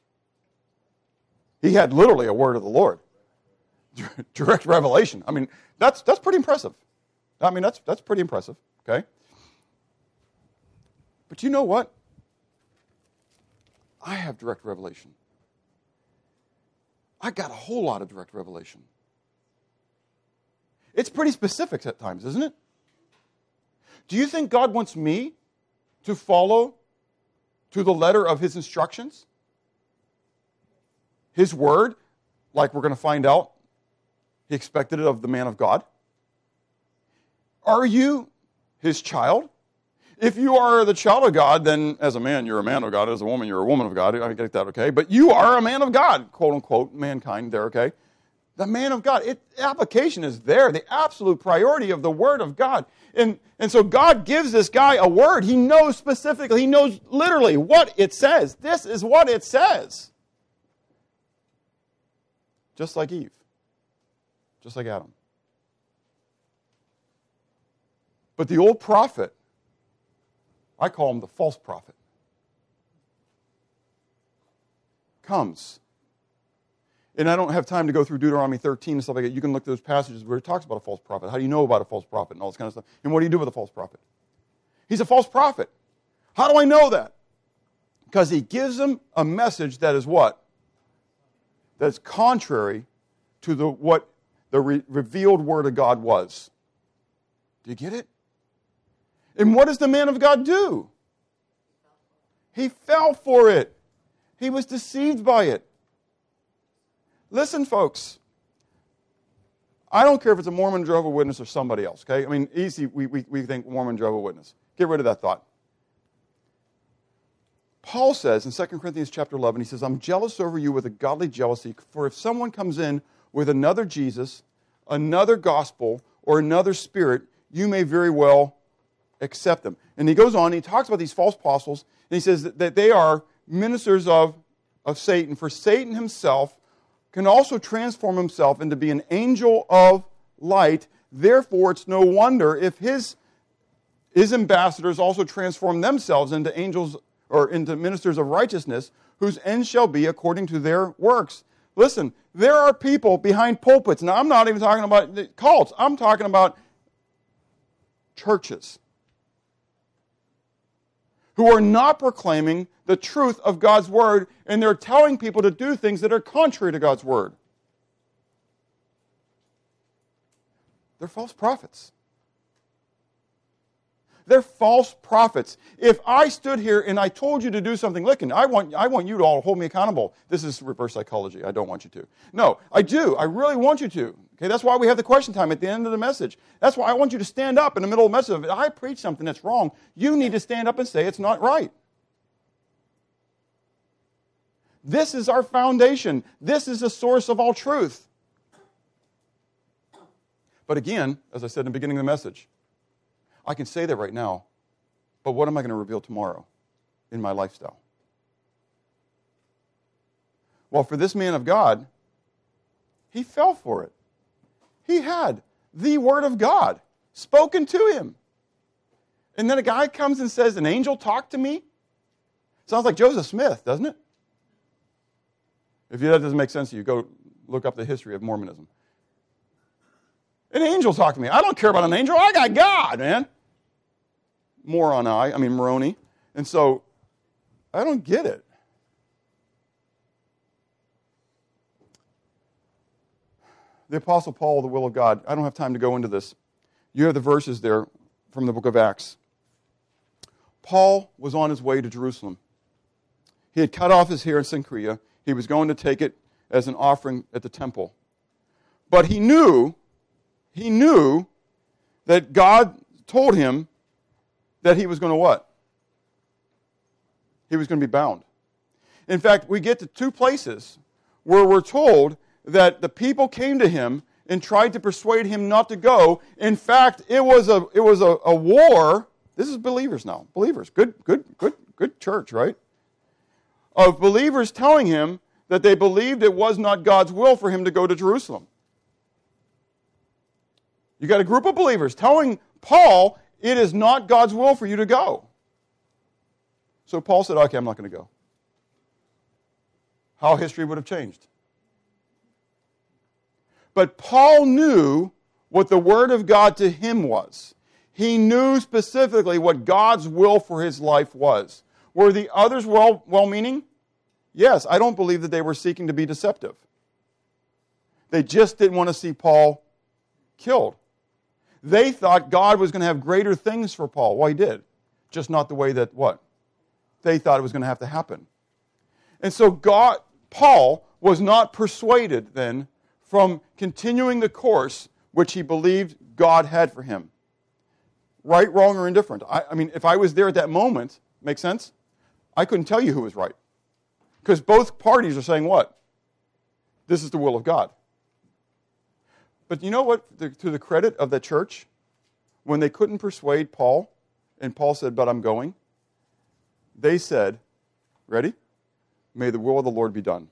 He had literally a word of the Lord. Direct revelation. I mean, that's that's pretty impressive. I mean, that's that's pretty impressive, okay? But you know what? I have direct revelation. I got a whole lot of direct revelation. It's pretty specific at times, isn't it? Do you think God wants me to follow to the letter of his instructions? His word, like we're going to find out, he expected it of the man of God. Are you his child? If you are the child of God, then as a man, you're a man of God. As a woman, you're a woman of God. I get that, okay? But you are a man of God, quote unquote, mankind there, okay? The man of God. It, application is there, the absolute priority of the word of God. And, and so God gives this guy a word. He knows specifically, he knows literally what it says. This is what it says. Just like Eve. Just like Adam. But the old prophet, I call him the false prophet, comes. And I don't have time to go through Deuteronomy thirteen and stuff like that. You can look at those passages where it talks about a false prophet. How do you know about a false prophet and all this kind of stuff? And what do you do with a false prophet? He's a false prophet. How do I know that? Because he gives them a message that is what? That's contrary to the what the re- revealed word of God was. Do you get it? And what does the man of God do? He fell for it. He was deceived by it. Listen, folks. I don't care if it's a Mormon, Jehovah's Witness, or somebody else, okay? I mean, easy, we, we, we think Mormon, Jehovah's Witness. Get rid of that thought. Paul says in Second Corinthians chapter eleven, he says, I'm jealous over you with a godly jealousy, for if someone comes in with another Jesus, another gospel, or another spirit, you may very well accept them. And he goes on, he talks about these false apostles, and he says that, that they are ministers of, of Satan. For Satan himself can also transform himself into be an angel of light. Therefore, it's no wonder if his, his ambassadors also transform themselves into angels or into ministers of righteousness, whose end shall be according to their works. Listen, there are people behind pulpits. Now, I'm not even talking about the cults. I'm talking about churches who are not proclaiming the truth of God's word, and they're telling people to do things that are contrary to God's word. They're false prophets. They're false prophets. If I stood here and I told you to do something, listen, I want, I want you to all hold me accountable. This is reverse psychology. I don't want you to. No, I do. I really want you to. Okay, that's why we have the question time at the end of the message. That's why I want you to stand up in the middle of the message. If I preach something that's wrong, you need to stand up and say it's not right. This is our foundation. This is the source of all truth. But again, as I said in the beginning of the message, I can say that right now, but what am I going to reveal tomorrow in my lifestyle? Well, for this man of God, he fell for it. He had the word of God spoken to him. And then a guy comes and says, an angel talked to me? Sounds like Joseph Smith, doesn't it? If that doesn't make sense to you, go look up the history of Mormonism. An angel talked to me. I don't care about an angel. I got God, man. Moron I, I mean Moroni. And so, I don't get it. The Apostle Paul, the will of God. I don't have time to go into this. You have the verses there from the book of Acts. Paul was on his way to Jerusalem. He had cut off his hair in Cenchrea. He was going to take it as an offering at the temple. But he knew, he knew that God told him that he was going to what? He was going to be bound. In fact, we get to two places where we're told that the people came to him and tried to persuade him not to go. In fact, it was a it was a, a war. This is believers now. Believers. Good, good, good, good church, right? Of believers telling him that they believed it was not God's will for him to go to Jerusalem. You got a group of believers telling Paul it is not God's will for you to go. So Paul said, okay, I'm not going to go. How history would have changed. But Paul knew what the Word of God to him was. He knew specifically what God's will for his life was. Were the others well, well-meaning? Yes, I don't believe that they were seeking to be deceptive. They just didn't want to see Paul killed. They thought God was going to have greater things for Paul. Well, he did. Just not the way that, what? They thought it was going to have to happen. And so God, Paul was not persuaded then from continuing the course which he believed God had for him. Right, wrong, or indifferent. I, I mean, if I was there at that moment, make sense? I couldn't tell you who was right. Because both parties are saying what? This is the will of God. But you know what, the, to the credit of the church, when they couldn't persuade Paul, and Paul said, but I'm going, they said, ready? May the will of the Lord be done.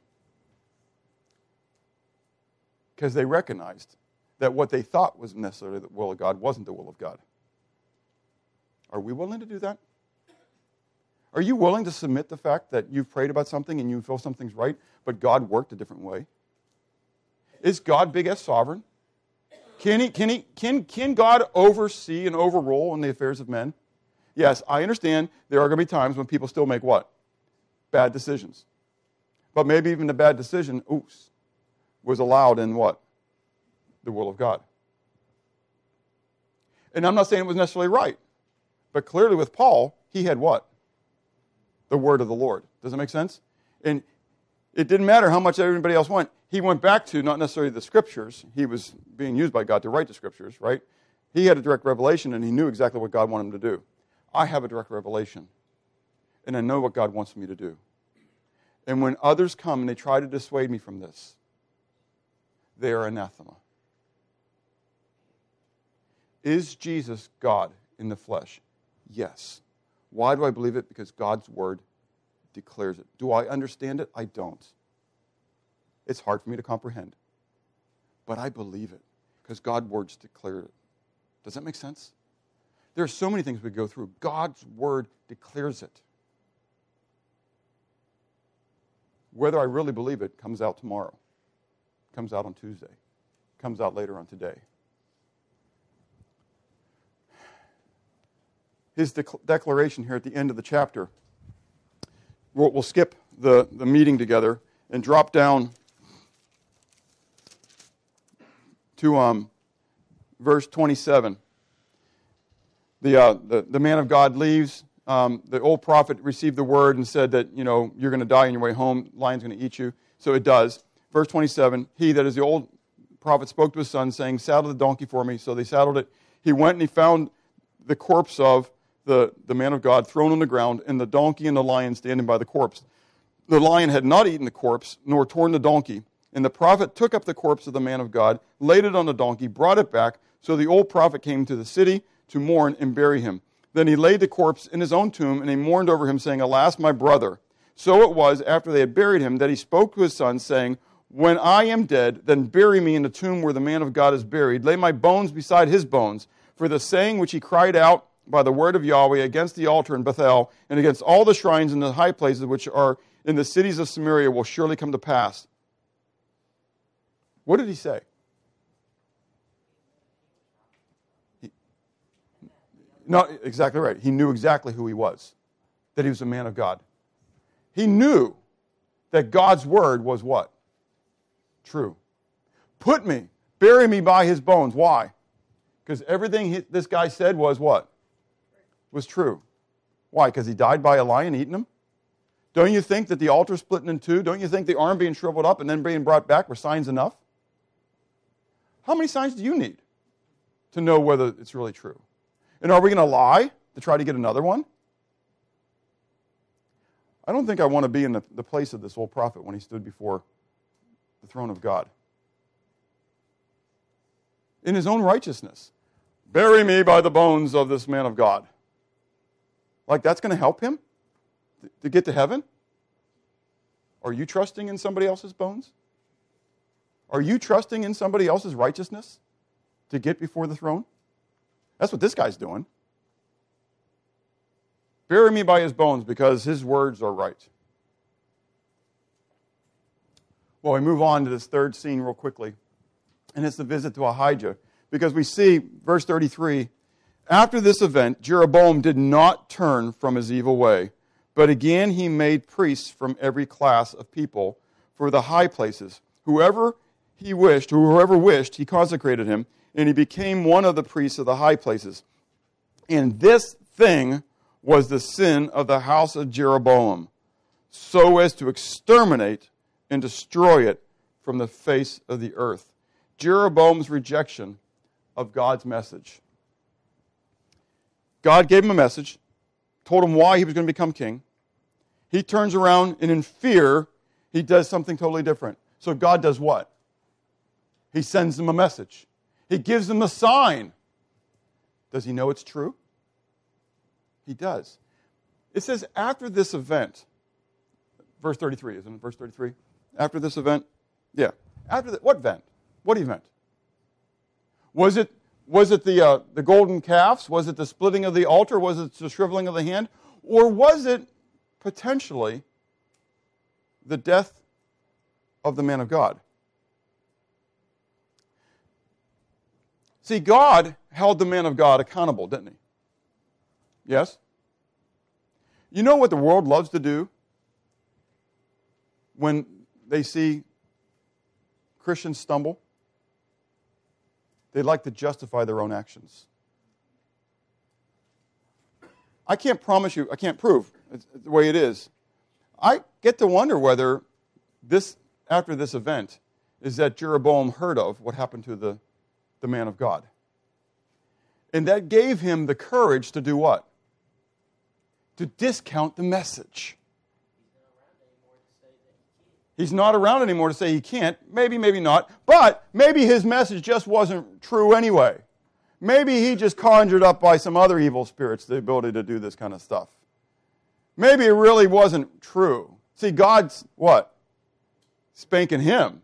Because they recognized that what they thought was necessarily the will of God wasn't the will of God. Are we willing to do that? Are you willing to submit the fact that you've prayed about something and you feel something's right, but God worked a different way? Is God big as sovereign? Can he, can he, can, can God oversee and overrule in the affairs of men? Yes, I understand there are going to be times when people still make what? Bad decisions. But maybe even the bad decision, oops, was allowed in what? The will of God. And I'm not saying it was necessarily right. But clearly with Paul, he had what? The word of the Lord. Does that make sense? And it didn't matter how much everybody else went. He went back to not necessarily the scriptures. He was being used by God to write the scriptures, right? He had a direct revelation and he knew exactly what God wanted him to do. I have a direct revelation. And I know what God wants me to do. And when others come and they try to dissuade me from this, they are anathema. Is Jesus God in the flesh? Yes. Why do I believe it? Because God's word declares it. Do I understand it? I don't. It's hard for me to comprehend. But I believe it because God's words declare it. Does that make sense? There are so many things we go through. God's word declares it. Whether I really believe it comes out tomorrow, comes out on Tuesday, comes out later on today. His de- declaration here at the end of the chapter. We'll, we'll skip the, the meeting together and drop down to um, verse twenty-seven. The, uh, the the man of God leaves. Um, the old prophet received the word and said that, you know, you're going to die on your way home. Lion's going to eat you. So it does. Verse twenty-seven, he, that is the old prophet, spoke to his son, saying, saddle the donkey for me. So they saddled it. He went and he found the corpse of the, the man of God thrown on the ground, and the donkey and the lion standing by the corpse. The lion had not eaten the corpse, nor torn the donkey. And the prophet took up the corpse of the man of God, laid it on the donkey, brought it back. So the old prophet came to the city to mourn and bury him. Then he laid the corpse in his own tomb, and he mourned over him, saying, alas, my brother. So it was, after they had buried him, that he spoke to his son, saying, when I am dead, then bury me in the tomb where the man of God is buried. Lay my bones beside his bones. For the saying which he cried out by the word of Yahweh against the altar in Bethel, and against all the shrines in the high places which are in the cities of Samaria, will surely come to pass. What did he say? He, no, exactly right. He knew exactly who he was, that he was a man of God. He knew that God's word was what? True. Put me, bury me by his bones. Why? Because everything he, this guy said was what? Was true. Why? Because he died by a lion eating him? Don't you think that the altar splitting in two, don't you think the arm being shriveled up and then being brought back were signs enough? How many signs do you need to know whether it's really true? And are we going to lie to try to get another one? I don't think I want to be in the, the place of this old prophet when he stood before the throne of God. In his own righteousness. Bury me by the bones of this man of God. Like that's going to help him to get to heaven? Are you trusting in somebody else's bones? Are you trusting in somebody else's righteousness? to get before the throne? That's what this guy's doing. Bury me by his bones because his words are right. Well, we move on to this third scene real quickly, and it's the visit to Ahijah, because we see, verse thirty-three, after this event, Jeroboam did not turn from his evil way, but again he made priests from every class of people for the high places. Whoever he wished, whoever wished, he consecrated him, and he became one of the priests of the high places. And this thing was the sin of the house of Jeroboam, so as to exterminate and destroy it from the face of the earth. Jeroboam's rejection of God's message. God gave him a message, told him why he was going to become king. He turns around and in fear, he does something totally different. So God does what? He sends him a message. He gives him a sign. Does he know it's true? He does. It says after this event, verse thirty-three, isn't it? Verse thirty-three? After this event? Yeah. After the, what event? What event? Was it was it the uh, the golden calves? Was it the splitting of the altar? Was it the shriveling of the hand? Or was it potentially the death of the man of God? See, God held the man of God accountable, didn't he? Yes? You know what the world loves to do when they see Christians stumble? They like to justify their own actions. I can't promise you, I can't prove it's the way it is. I get to wonder whether this, after this event, is that Jeroboam heard of what happened to the, the man of God. And that gave him the courage to do what? To discount the message. He's not around anymore to say he can't. Maybe, maybe not. But maybe his message just wasn't true anyway. Maybe he just conjured up by some other evil spirits the ability to do this kind of stuff. Maybe it really wasn't true. See, God's what? Spanking him.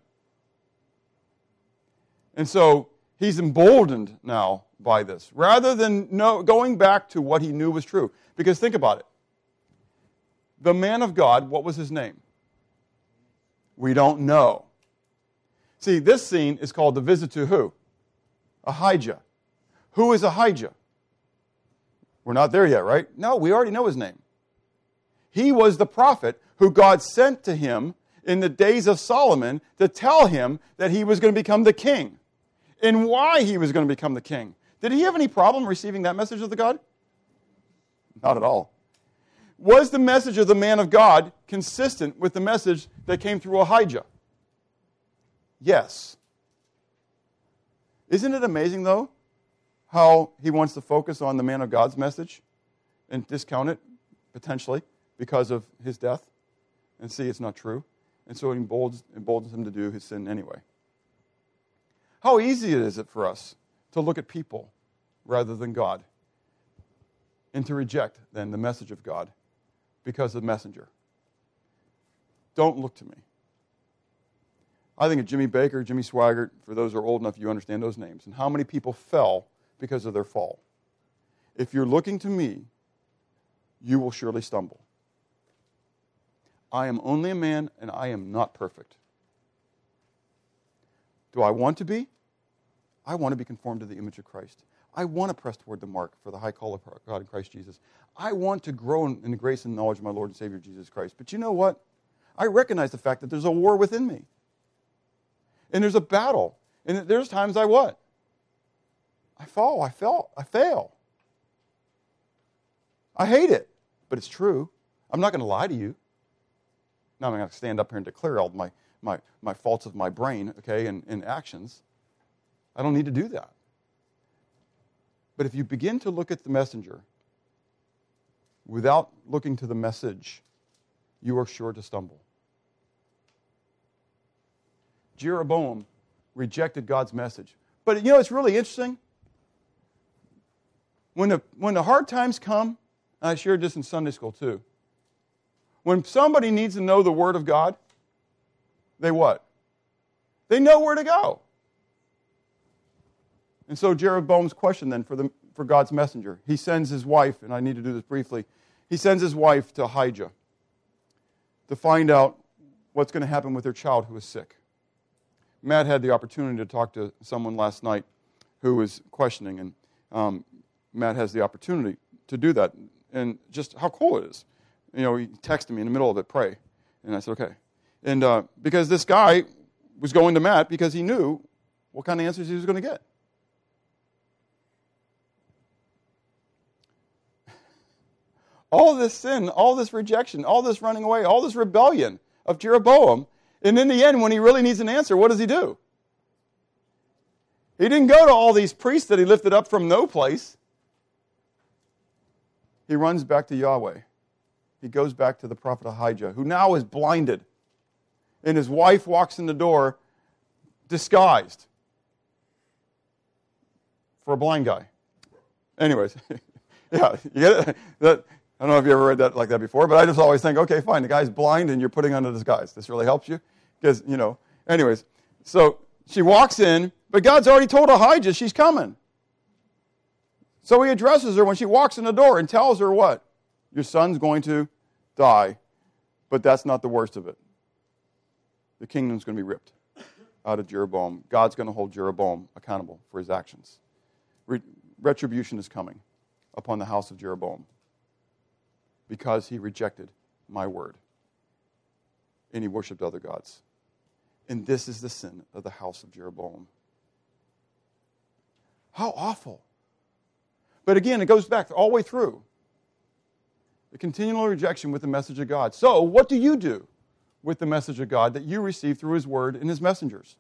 And so he's emboldened now by this, rather than no, going back to what he knew was true. Because think about it. The man of God, what was his name? We don't know. See, this scene is called the visit to who? Ahijah. Who is Ahijah? We're not there yet, right? No, we already know his name. He was the prophet who God sent to him in the days of Solomon to tell him that he was going to become the king and why he was going to become the king. Did he have any problem receiving that message of the God? Not at all. Was the message of the man of God consistent with the message that came through Ahijah? Yes. Isn't it amazing, though, how he wants to focus on the man of God's message and discount it, potentially, because of his death, and see it's not true? And so it emboldens, emboldens him to do his sin anyway. How easy is it for us to look at people rather than God, and to reject, then, the message of God because of the messenger? Don't look to me. I think of Jimmy Baker, Jimmy Swaggart, for those who are old enough, you understand those names, and how many people fell because of their fall. If you're looking to me, you will surely stumble. I am only a man, and I am not perfect. Do I want to be? I want to be conformed to the image of Christ. I want to press toward the mark for the high call of God in Christ Jesus. I want to grow in, in the grace and knowledge of my Lord and Savior Jesus Christ. But you know what? I recognize the fact that there's a war within me. And there's a battle. And there's times I what? I fall. I fail. I fail. I hate it. But it's true. I'm not going to lie to you. Now I'm going to stand up here and declare all my, my, my faults of my brain, okay, and, and actions. I don't need to do that. But if you begin to look at the messenger without looking to the message, you are sure to stumble. Jeroboam rejected God's message. But you know, it's really interesting. When the, when the hard times come, and I shared this in Sunday school too, when somebody needs to know the Word of God, they what? They know where to go. And so Jeroboam's question then for, the, for God's messenger, he sends his wife, and I need to do this briefly, he sends his wife to Ahijah to find out what's going to happen with their child who is sick. Matt had the opportunity to talk to someone last night who was questioning, and um, Matt has the opportunity to do that. And just how cool it is. You know, he texted me in the middle of it, pray. And I said, okay. And uh, because this guy was going to Matt because he knew what kind of answers he was going to get. All this sin, all this rejection, all this running away, all this rebellion of Jeroboam. And in the end, when he really needs an answer, what does he do? He didn't go to all these priests that he lifted up from no place. He runs back to Yahweh. He goes back to the prophet Ahijah, who now is blinded. And his wife walks in the door disguised for a blind guy. Anyways, yeah, you get it? That, I don't know if you ever read that like that before, but I just always think, okay, fine, the guy's blind and you're putting on a disguise. This really helps you? Because, you know, anyways, so she walks in, but God's already told Ahijah she's coming. So he addresses her when she walks in the door and tells her what? Your son's going to die, but that's not the worst of it. The kingdom's going to be ripped out of Jeroboam. God's going to hold Jeroboam accountable for his actions. Re- retribution is coming upon the house of Jeroboam because he rejected my word and he worshipped other gods. And this is the sin of the house of Jeroboam. How awful. But again, it goes back all the way through. The continual rejection with the message of God. So, what do you do with the message of God that you receive through his word and his messengers?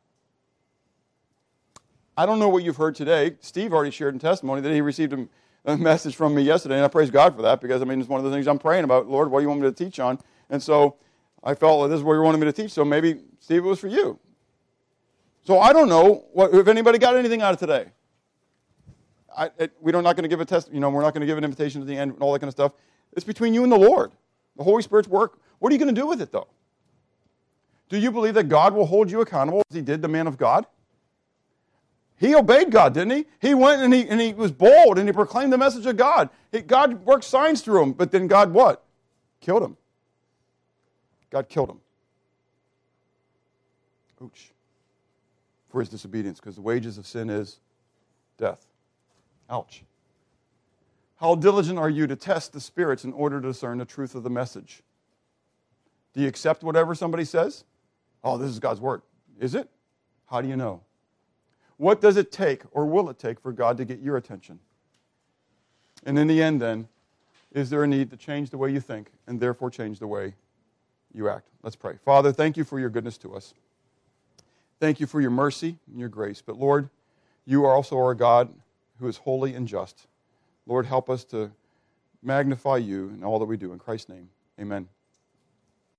I don't know what you've heard today. Steve already shared in testimony that he received a, a message from me yesterday, and I praise God for that because, I mean, it's one of the things I'm praying about. Lord, what do you want me to teach on? And so I felt like this is what you wanted me to teach, so maybe, Steve, it was for you. So I don't know what, if anybody got anything out of today. I, it, we're not going to give a test, you know, we're not going to give an invitation to the end and all that kind of stuff. It's between you and the Lord. The Holy Spirit's work. What are you going to do with it, though? Do you believe that God will hold you accountable as he did the man of God? He obeyed God, didn't he? He went and he, and he was bold and he proclaimed the message of God. He, God worked signs through him, but then God what? Killed him. God killed him. Ouch. For his disobedience, because the wages of sin is death. Ouch. How diligent are you to test the spirits in order to discern the truth of the message? Do you accept whatever somebody says? Oh, this is God's word. Is it? How do you know? What does it take, or will it take, for God to get your attention? And in the end, then, is there a need to change the way you think and therefore change the way you act? Let's pray. Father, thank you for your goodness to us. Thank you for your mercy and your grace. But Lord, you are also our God who is holy and just. Lord, help us to magnify you in all that we do. In Christ's name, amen.